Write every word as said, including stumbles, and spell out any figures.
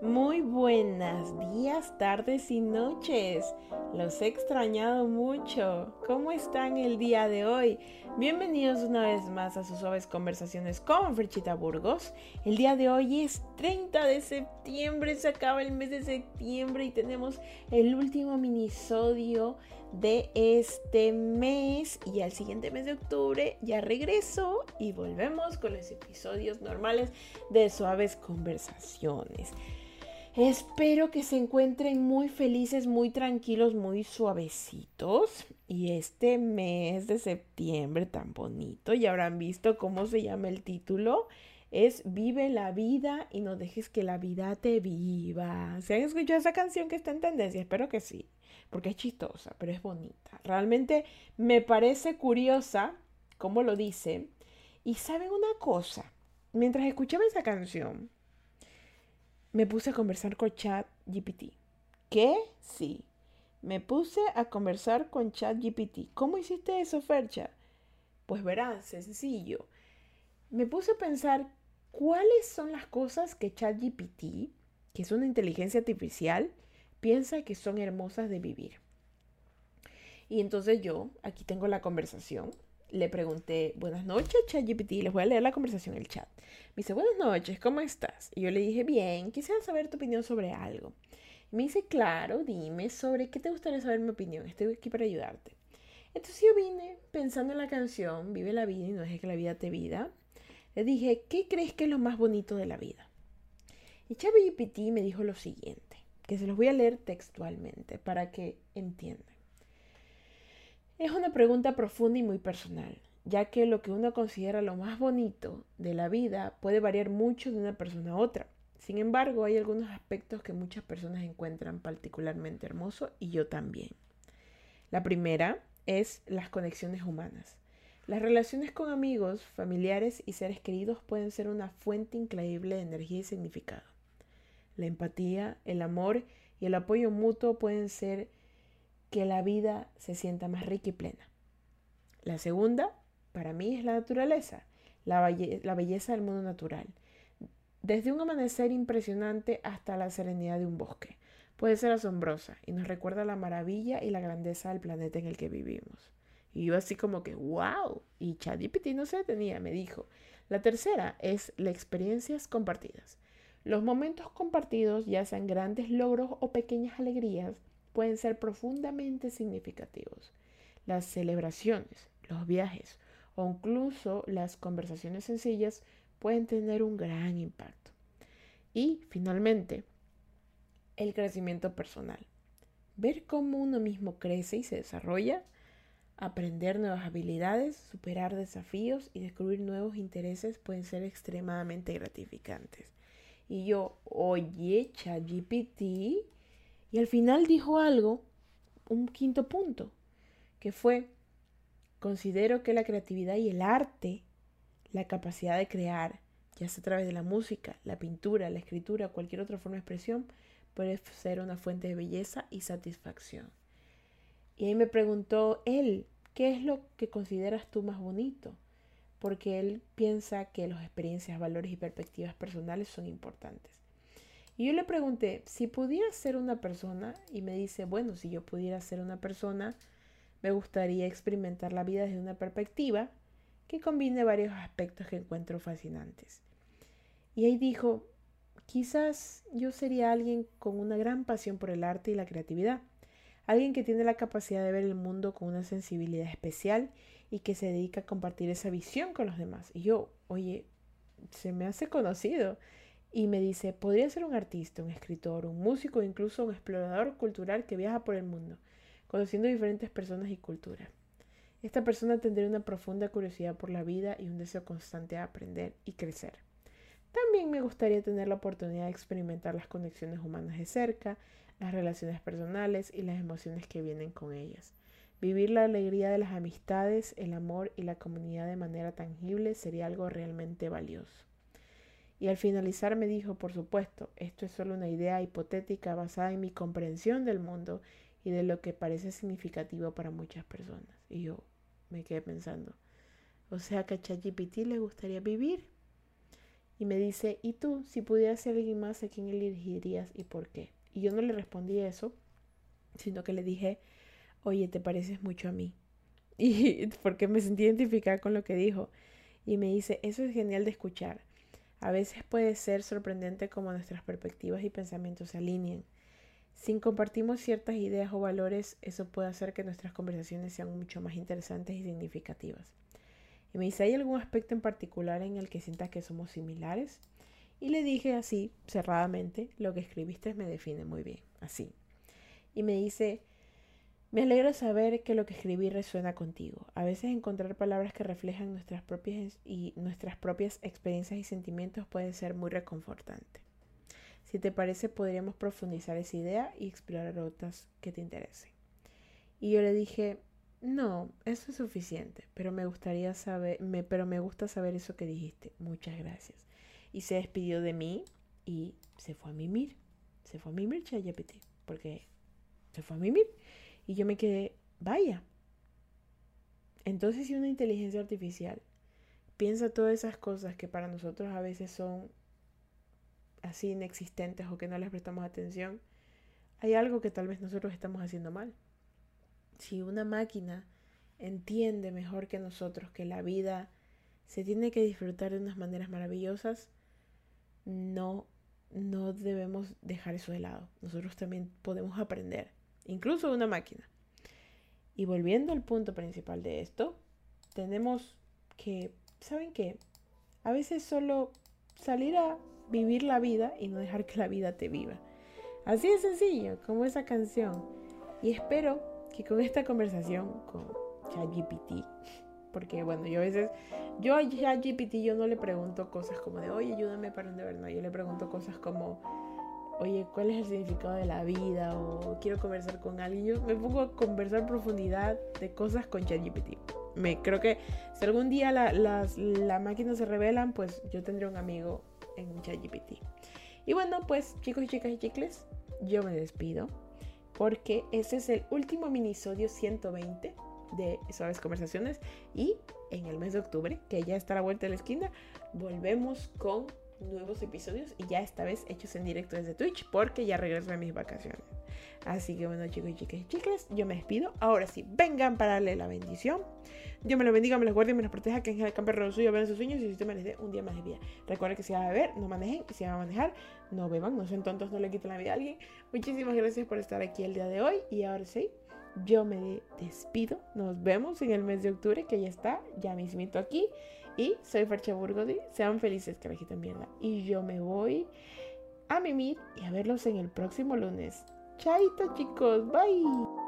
Muy buenos días, tardes y noches. Los he extrañado mucho. ¿Cómo están el día de hoy? Bienvenidos una vez más a sus suaves conversaciones con Ferchita Burgos. El día de hoy es treinta de septiembre, se acaba el mes de septiembre y tenemos el último minisodio de este mes. Y al siguiente mes de octubre ya regreso y volvemos con los episodios normales de Suaves Conversaciones. Espero que se encuentren muy felices, muy tranquilos, muy suavecitos. Y este mes de septiembre tan bonito, ya habrán visto cómo se llama el título, es Vive la vida y no dejes que la vida te viva. ¿Se han escuchado esa canción que está en tendencia? Espero que sí, porque es chistosa, pero es bonita. Realmente me parece curiosa cómo lo dice. Y saben una cosa, mientras escuchaba esa canción, me puse a conversar con ChatGPT. ¿Qué? Sí. Me puse a conversar con ChatGPT. ¿Cómo hiciste eso, Fercha? Pues verás, sencillo. Me puse a pensar cuáles son las cosas que ChatGPT, que es una inteligencia artificial, piensa que son hermosas de vivir. Y entonces yo, aquí tengo la conversación, le pregunté, buenas noches, ChatGPT, les voy a leer la conversación en el chat. Me dice, buenas noches, ¿cómo estás? Y yo le dije, bien, quisiera saber tu opinión sobre algo. Y me dice, claro, dime sobre qué te gustaría saber mi opinión, estoy aquí para ayudarte. Entonces yo vine pensando en la canción, vive la vida y no dejes que la vida te vida. Le dije, ¿qué crees que es lo más bonito de la vida? Y ChatGPT me dijo lo siguiente, que se los voy a leer textualmente para que entiendan. Es una pregunta profunda y muy personal, ya que lo que uno considera lo más bonito de la vida puede variar mucho de una persona a otra. Sin embargo, hay algunos aspectos que muchas personas encuentran particularmente hermosos y yo también. La primera es las conexiones humanas. Las relaciones con amigos, familiares y seres queridos pueden ser una fuente increíble de energía y significado. La empatía, el amor y el apoyo mutuo pueden ser que la vida se sienta más rica y plena. La segunda, para mí, es la naturaleza, la, belle- la belleza del mundo natural. Desde un amanecer impresionante hasta la serenidad de un bosque. Puede ser asombrosa y nos recuerda la maravilla y la grandeza del planeta en el que vivimos. Y yo así como que, wow, y ChatGPT no se detenía, me dijo. La tercera es las experiencias compartidas. Los momentos compartidos, ya sean grandes logros o pequeñas alegrías, pueden ser profundamente significativos. Las celebraciones, los viajes o incluso las conversaciones sencillas pueden tener un gran impacto. Y finalmente, el crecimiento personal. Ver cómo uno mismo crece y se desarrolla, aprender nuevas habilidades, superar desafíos y descubrir nuevos intereses pueden ser extremadamente gratificantes. Y yo, oye, ChatGPT, y al final dijo algo, un quinto punto, que fue, considero que la creatividad y el arte, la capacidad de crear, ya sea a través de la música, la pintura, la escritura o cualquier otra forma de expresión, puede ser una fuente de belleza y satisfacción. Y ahí me preguntó él, ¿qué es lo que consideras tú más bonito? Porque él piensa que las experiencias, valores y perspectivas personales son importantes. Y yo le pregunté, si pudiera ser una persona, y me dice, bueno, si yo pudiera ser una persona, me gustaría experimentar la vida desde una perspectiva que combine varios aspectos que encuentro fascinantes. Y ahí dijo, quizás yo sería alguien con una gran pasión por el arte y la creatividad, alguien que tiene la capacidad de ver el mundo con una sensibilidad especial y que se dedica a compartir esa visión con los demás. Y yo, oye, se me hace conocido. Y me dice, podría ser un artista, un escritor, un músico, incluso un explorador cultural que viaja por el mundo, conociendo diferentes personas y culturas. Esta persona tendría una profunda curiosidad por la vida y un deseo constante de aprender y crecer. También me gustaría tener la oportunidad de experimentar las conexiones humanas de cerca, las relaciones personales y las emociones que vienen con ellas. Vivir la alegría de las amistades, el amor y la comunidad de manera tangible sería algo realmente valioso. Y al finalizar me dijo, por supuesto, esto es solo una idea hipotética basada en mi comprensión del mundo y de lo que parece significativo para muchas personas. Y yo me quedé pensando, o sea que a ChatGPT le gustaría vivir. Y me dice, ¿y tú, si pudieras ser alguien más, a quién elegirías y por qué? Y yo no le respondí eso, sino que le dije, oye, te pareces mucho a mí. Y porque me sentí identificada con lo que dijo. Y me dice, eso es genial de escuchar. A veces puede ser sorprendente cómo nuestras perspectivas y pensamientos se alinean. Si compartimos ciertas ideas o valores, eso puede hacer que nuestras conversaciones sean mucho más interesantes y significativas. Y me dice, ¿hay algún aspecto en particular en el que sientas que somos similares? Y le dije así, cerradamente, lo que escribiste me define muy bien, así. Y me dice, me alegra saber que lo que escribí resuena contigo. A veces encontrar palabras que reflejan nuestras propias y nuestras propias experiencias y sentimientos puede ser muy reconfortante. Si te parece, podríamos profundizar esa idea y explorar otras que te interesen. Y yo le dije, no, eso es suficiente, pero me gustaría saber, me, pero me gusta saber eso que dijiste. Muchas gracias. Y se despidió de mí y se fue a mimir. Se fue a mimir ChatGPT, porque se fue a mimir. Y yo me quedé, vaya. Entonces, si una inteligencia artificial piensa todas esas cosas que para nosotros a veces son así inexistentes o que no les prestamos atención, hay algo que tal vez nosotros estamos haciendo mal. Si una máquina entiende mejor que nosotros que la vida se tiene que disfrutar de unas maneras maravillosas, no, no debemos dejar eso de lado. Nosotros también podemos aprender, incluso de una máquina. Y volviendo al punto principal de esto, tenemos que, ¿saben qué? A veces solo salir a vivir la vida y no dejar que la vida te viva. Así de sencillo, como esa canción. Y espero que con esta conversación con ChatGPT, porque bueno, yo a veces, yo a ChatGPT yo no le pregunto cosas como de, oye, ayúdame para un deber, no, yo le pregunto cosas como, oye, ¿cuál es el significado de la vida? O quiero conversar con alguien. Yo me pongo a conversar profundidad de cosas con ChatGPT. Me creo que si algún día la, las la máquinas se revelan, pues yo tendré un amigo en ChatGPT. Y bueno, pues chicos y chicas y chicles, yo me despido porque este es el último minisodio ciento veinte de Suaves Conversaciones y en el mes de octubre, que ya está a la vuelta de la esquina, volvemos con nuevos episodios y ya esta vez hechos en directo desde Twitch porque ya regreso de mis vacaciones. Así que bueno, chicos y chicas y chicles, yo me despido. Ahora sí, vengan para darle la bendición. Dios me los bendiga, me los guarde y me los proteja, que en el campo de suyo vean sus sueños y si usted me les dé un día más de vida. Recuerden que si van a beber, no manejen, y si van a manejar, no beban, no sean tontos, no le quiten la vida a alguien. Muchísimas gracias por estar aquí el día de hoy y ahora sí, yo me despido. Nos vemos en el mes de octubre, que ya está, ya mismito aquí. Y soy Fercha Burgodi, sean felices, carajita en mierda. Y yo me voy a mimir y a verlos en el próximo lunes. Chaito, chicos, bye.